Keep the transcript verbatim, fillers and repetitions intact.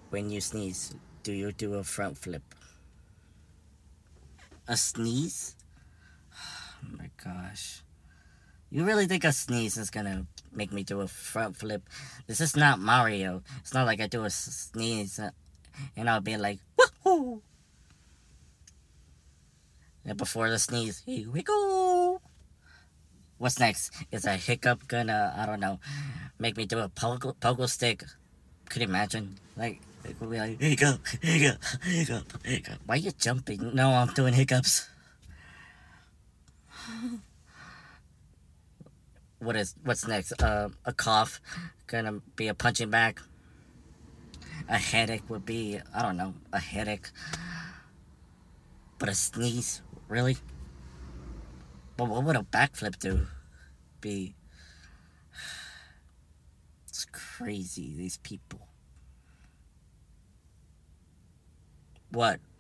When you sneeze, do you do a front flip? A sneeze? Oh my gosh. You really think a sneeze is gonna make me do a front flip? This is not Mario. It's not like I do a sneeze uh, and I'll be like, woohoo! And before the sneeze, here we go! What's next? Is a hiccup gonna, I don't know, make me do a pogo, pogo stick? Could you imagine? Like, it would be like, hiccup, hiccup, hiccup, hiccup. Why are you jumping? No, I'm doing hiccups. What is, what's next? Uh, a cough, gonna be a punching bag. A headache would be, I don't know, a headache. But a sneeze, really? But what would a backflip do? Be, it's crazy, these people. What?